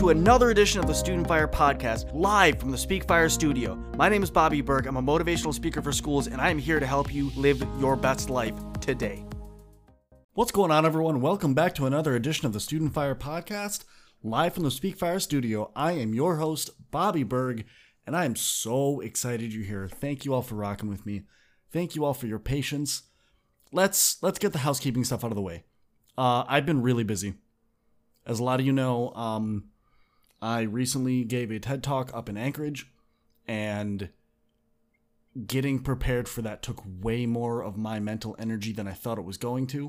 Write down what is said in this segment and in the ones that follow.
to another edition of the Student Fire Podcast, live from the Speak Fire studio. My name is Bobby Berg. I'm a motivational speaker for schools, and I am here to help you live your best life today. What's going on, everyone? Welcome back to another edition of the Student Fire Podcast, live from the Speak Fire studio. I am your host, Bobby Berg, and I am so excited you're here. Thank you all for rocking with me. Thank you all for your patience. Let's get the housekeeping stuff out of the way. I've been really busy. As a lot of you know, I recently gave a TED Talk up in Anchorage, and getting prepared for that took way more of my mental energy than I thought it was going to.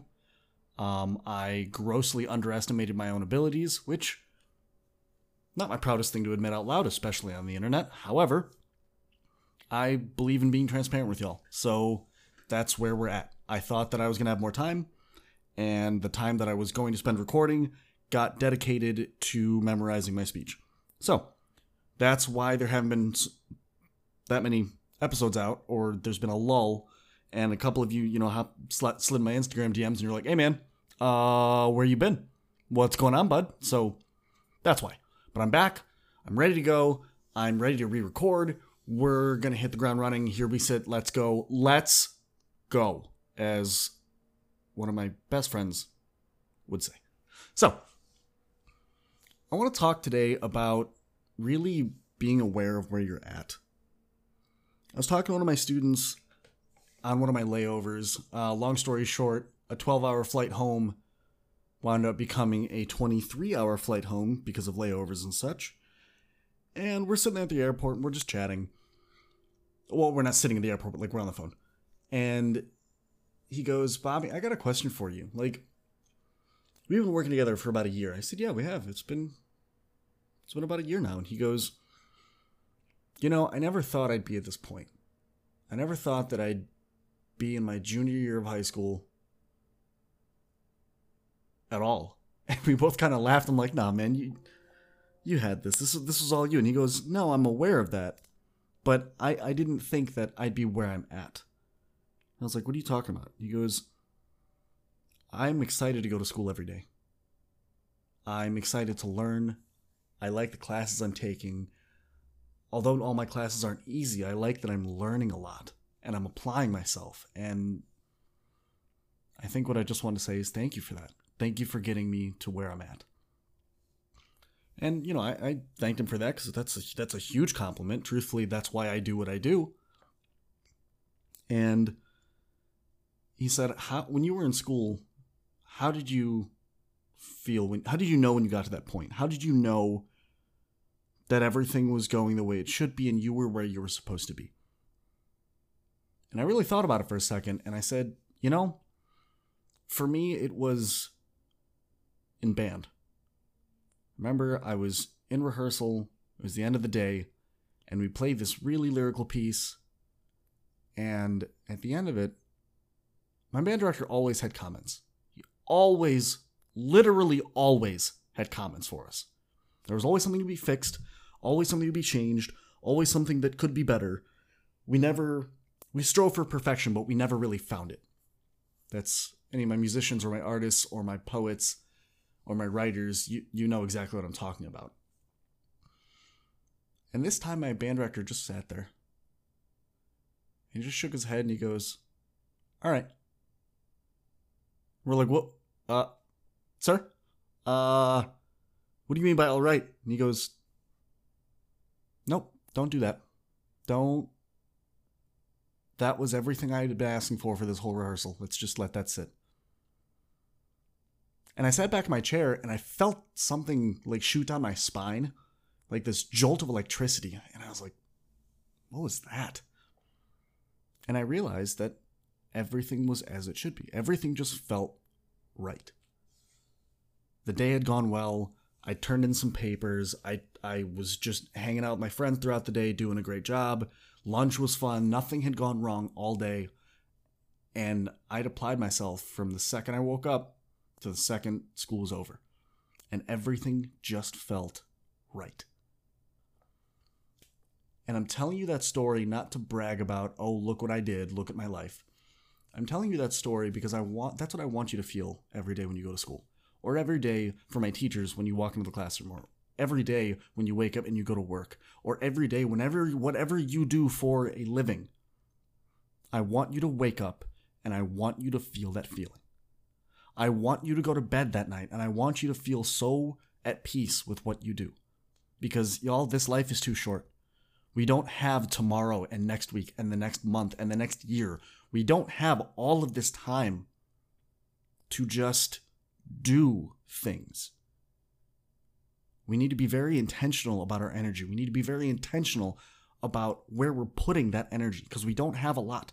I grossly underestimated my own abilities, which, not my proudest thing to admit out loud, especially on the internet. However, I believe in being transparent with y'all, so that's where we're at. I thought that I was going to have more time, and the time that I was going to spend recording got dedicated to memorizing my speech. So that's why there haven't been that many episodes out, or there's been a lull, and a couple of you, slid my Instagram DMs and you're like, hey man, where you been? What's going on, bud? So that's why. But I'm back. I'm ready to go. I'm ready to re-record. We're going to hit the ground running. Here we sit. Let's go. Let's go, as one of my best friends would say. So I want to talk today about really being aware of where you're at. I was talking to one of my students on one of my layovers. Long story short, a 12-hour flight home wound up becoming a 23-hour flight home because of layovers and such. And we're sitting at the airport and we're just chatting. Well, we're not sitting at the airport, but we're on the phone. And he goes, Bobby, I got a question for you. We've been working together for about a year. I said, yeah, we have. It's been about a year now. And he goes, I never thought I'd be at this point. I never thought that I'd be in my junior year of high school at all. And we both kind of laughed. I'm like, nah, man, you had this. This was all you. And he goes, no, I'm aware of that. But I didn't think that I'd be where I'm at. I was like, what are you talking about? He goes, I'm excited to go to school every day. I'm excited to learn. I like the classes I'm taking. Although all my classes aren't easy, I like that I'm learning a lot and I'm applying myself. And I think what I just want to say is thank you for that. Thank you for getting me to where I'm at. And, I thanked him for that because that's a huge compliment. Truthfully, that's why I do what I do. And he said, when you were in school, how did you feel? How did you know when you got to that point? How did you know that everything was going the way it should be and you were where you were supposed to be? And I really thought about it for a second, and I said, for me, it was in band. Remember, I was in rehearsal, it was the end of the day, and we played this really lyrical piece, and at the end of it, my band director always had comments. He always, literally always had comments for us. There was always something to be fixed, always something to be changed, always something that could be better. We strove for perfection, but we never really found it. That's any of my musicians or my artists or my poets or my writers, you know exactly what I'm talking about. And this time my band director just sat there. He just shook his head and he goes, all right. We're like, what? Sir? What do you mean by all right? And he goes, nope, don't do that. Don't. That was everything I had been asking for this whole rehearsal. Let's just let that sit. And I sat back in my chair and I felt something shoot down my spine, like this jolt of electricity. And I was like, what was that? And I realized that everything was as it should be. Everything just felt right. The day had gone well. I turned in some papers. I was just hanging out with my friends throughout the day, doing a great job. Lunch was fun. Nothing had gone wrong all day. And I'd applied myself from the second I woke up to the second school was over. And everything just felt right. And I'm telling you that story not to brag about, oh, look what I did, look at my life. I'm telling you that story because that's what I want you to feel every day when you go to school. Or every day for my teachers when you walk into the classroom, every day when you wake up and you go to work, or every day whatever you do for a living. I want you to wake up and I want you to feel that feeling. I want you to go to bed that night and I want you to feel so at peace with what you do. Because y'all, this life is too short. We don't have tomorrow and next week and the next month and the next year. We don't have all of this time to just do things. We need to be very intentional about our energy. We need to be very intentional about where we're putting that energy because we don't have a lot.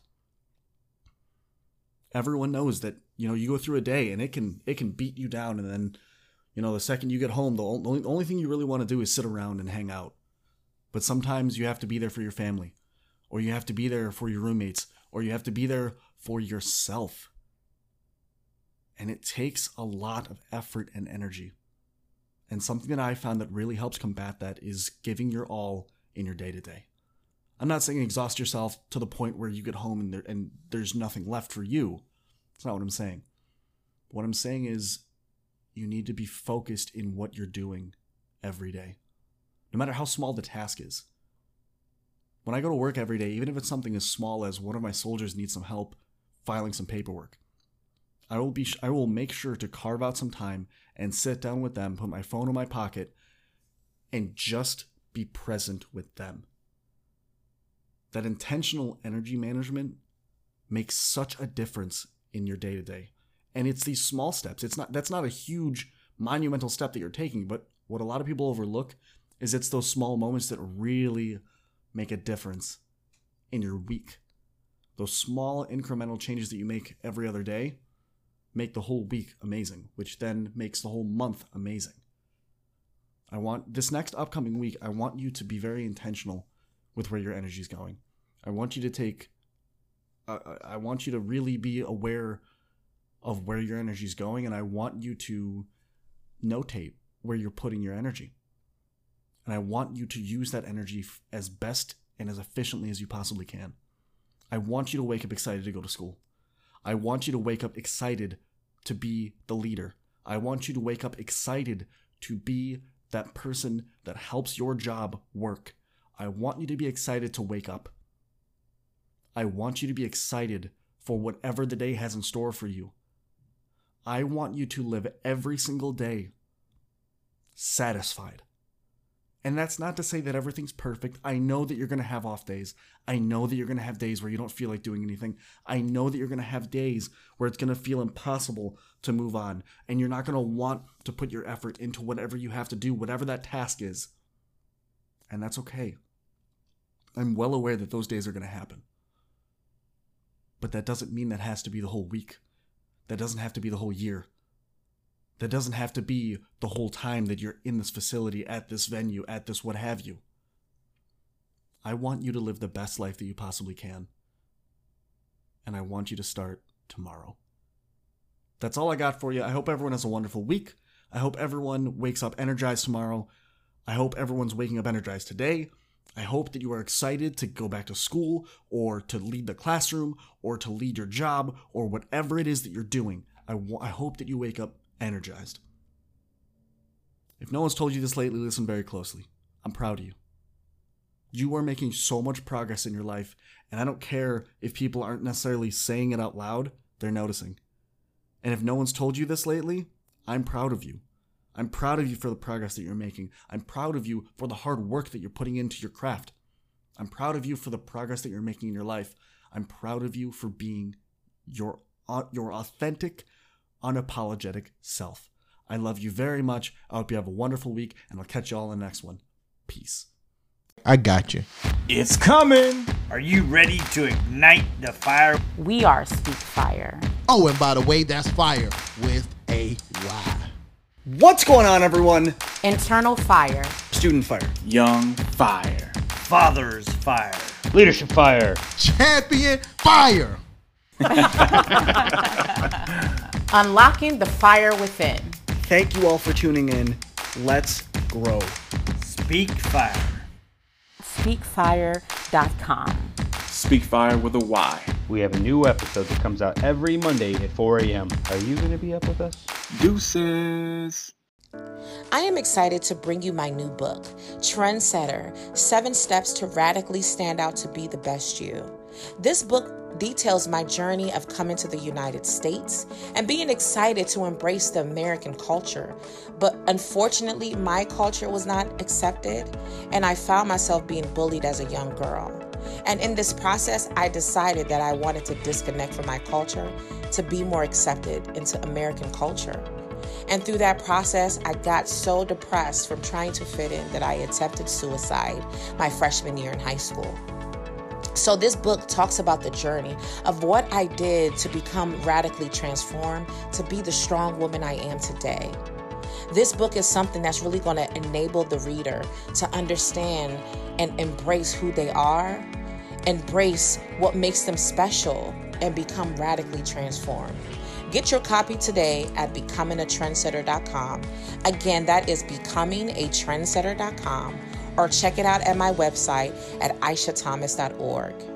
Everyone knows that, you go through a day and it can beat you down, and then, the second you get home, the only thing you really want to do is sit around and hang out. But sometimes you have to be there for your family, or you have to be there for your roommates, or you have to be there for yourself. And it takes a lot of effort and energy. And something that I found that really helps combat that is giving your all in your day-to-day. I'm not saying exhaust yourself to the point where you get home and there's nothing left for you. That's not what I'm saying. What I'm saying is you need to be focused in what you're doing every day, no matter how small the task is. When I go to work every day, even if it's something as small as one of my soldiers needs some help filing some paperwork, I will make sure to carve out some time and sit down with them, put my phone in my pocket, and just be present with them. That intentional energy management makes such a difference in your day-to-day. And it's these small steps. That's not a huge monumental step that you're taking, but what a lot of people overlook is it's those small moments that really make a difference in your week. Those small incremental changes that you make every other day make the whole week amazing, which then makes the whole month amazing. I want this next upcoming week, I want you to be very intentional with where your energy is going. I want you to really be aware of where your energy is going, and I want you to notate where you're putting your energy. And I want you to use that energy as best and as efficiently as you possibly can. I want you to wake up excited to go to school. I want you to wake up excited to be the leader. I want you to wake up excited to be that person that helps your job work. I want you to be excited to wake up. I want you to be excited for whatever the day has in store for you. I want you to live every single day satisfied. And that's not to say that everything's perfect. I know that you're going to have off days. I know that you're going to have days where you don't feel like doing anything. I know that you're going to have days where it's going to feel impossible to move on. And you're not going to want to put your effort into whatever you have to do, whatever that task is. And that's okay. I'm well aware that those days are going to happen. But that doesn't mean that has to be the whole week. That doesn't have to be the whole year. That doesn't have to be the whole time that you're in this facility, at this venue, at this what have you. I want you to live the best life that you possibly can. And I want you to start tomorrow. That's all I got for you. I hope everyone has a wonderful week. I hope everyone wakes up energized tomorrow. I hope everyone's waking up energized today. I hope that you are excited to go back to school, or to lead the classroom, or to lead your job, or whatever it is that you're doing. I hope that you wake up energized. If no one's told you this lately, listen very closely. I'm proud of you. You are making so much progress in your life, and I don't care if people aren't necessarily saying it out loud, they're noticing. And if no one's told you this lately, I'm proud of you. I'm proud of you for the progress that you're making. I'm proud of you for the hard work that you're putting into your craft. I'm proud of you for the progress that you're making in your life. I'm proud of you for being your authentic, unapologetic self. I love you very much. I hope you have a wonderful week, and I'll catch you all in the next one. Peace. I got you. It's coming. Are you ready to ignite the fire? We are Speak Fire. Oh, and by the way, that's fire with a Y. What's going on, everyone? Internal fire. Student fire. Young fire. Father's fire. Leadership fire. Champion fire. Unlocking the fire within. Thank you all for tuning in. Let's grow. Speak fire. Speakfire.com. Speak Fire with a Y. We have a new episode that comes out every Monday at 4 a.m. Are you going to be up with us? Deuces. I am excited to bring you my new book, Trendsetter: 7 Steps to Radically Stand Out to Be the Best You. This book details my journey of coming to the United States and being excited to embrace the American culture. But unfortunately, my culture was not accepted, and I found myself being bullied as a young girl. And in this process, I decided that I wanted to disconnect from my culture to be more accepted into American culture. And through that process, I got so depressed from trying to fit in that I attempted suicide my freshman year in high school. So this book talks about the journey of what I did to become radically transformed, to be the strong woman I am today. This book is something that's really going to enable the reader to understand and embrace who they are, embrace what makes them special, and become radically transformed. Get your copy today at becomingatrendsetter.com. Again, that is becomingatrendsetter.com, or check it out at my website at aishathomas.org.